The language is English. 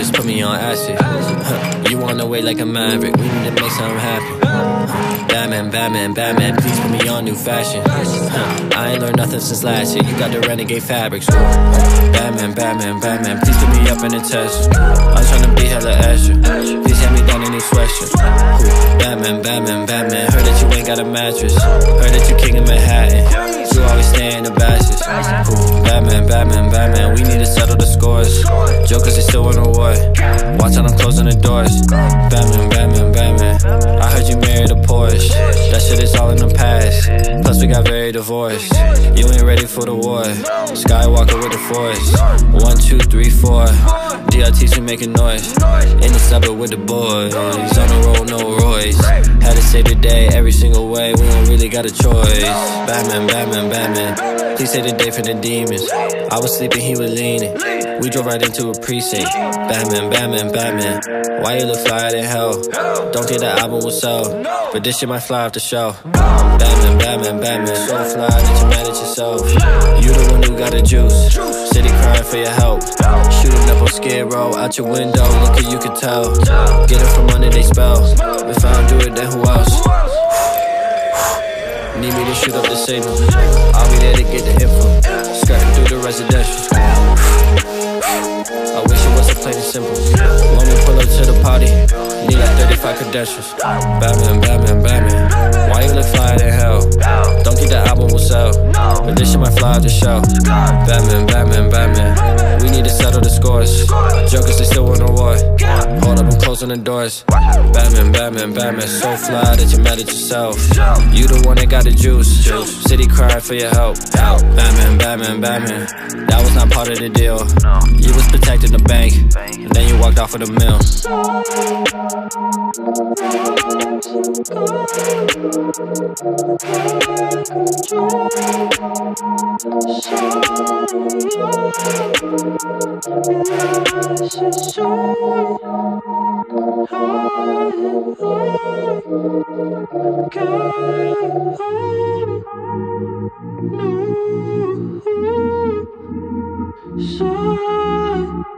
just put me on acid. You on the way like a maverick, we need to make something happen. Batman, Batman, Batman, please put me on new fashion. I ain't learned nothing since last year, you got the renegade fabrics. Batman, Batman, Batman, please put me up in the test. I'm tryna be hella extra, please hand me down any sweatshirt. Batman, Batman, Batman, heard that you ain't got a mattress. Heard that you king of Manhattan, you always stay in the bashes. Batman, Batman, Batman, we need to settle the scores. Jokers, they still on the war, watch out, I'm closing the doors. Batman, Batman, Batman, I heard you married a Porsche. That shit is all in the past, plus we got very divorced. You ain't ready for the war, Skywalker with the force. 1, 2, 3, 4, DRTs, we making noise. In the suburb with the boys, on the road, no Royce. Had to save the day every single way, we don't really got a choice. Batman, Batman, Batman, please save the day for the demons. I was sleeping, he was leaning, we drove right into a precinct. Batman, Batman, Batman, why you look flyer than hell? Don't think the album will sell, but this shit might fly off the shelf. Batman, Batman, Batman, so fly that you mad at yourself. You the one who got the juice, city crying for your help. Shooting up on Skid Row, out your window, look at you can tell. Get it from under they spell, if I don't do it then who else? Need me to shoot up the signal, I'll be there to get the info. Skirting through the residential, I wish it wasn't plain and simple. When we pull up to the party, need like 35 credentials. Batman, Batman, Batman, why you look flyer than hell? Don't think the album will sell, but this shit might fly off the shelf. Batman, Batman, Batman, we need to settle the scores. Jokers, they still want a war, hold up, I'm closing the doors. Batman, Batman, Batman, so fly that you mad at yourself. You the one that got the juice, city crying for your help. Batman, Batman, Batman, that was not part of the deal. You was protecting the bank, and then you walked off with a mill. So